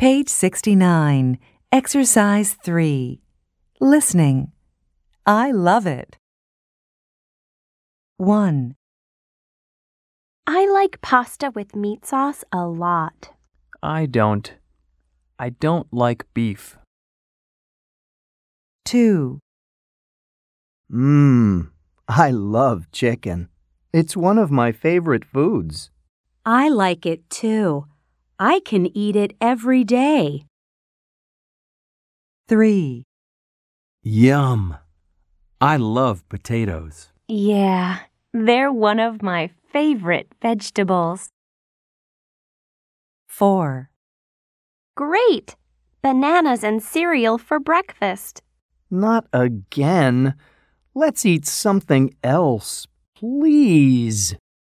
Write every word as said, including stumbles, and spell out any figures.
Page sixty-nine, Exercise three. Listening. I love it. one. I like pasta with meat sauce a lot. I don't. I don't like beef. two. Mmm, I love chicken. It's one of my favorite foods. I like it too. I can eat it every day. three. Yum! I love potatoes. Yeah, they're one of my favorite vegetables. four. Great! Bananas and cereal for breakfast. Not again. Let's eat something else, please.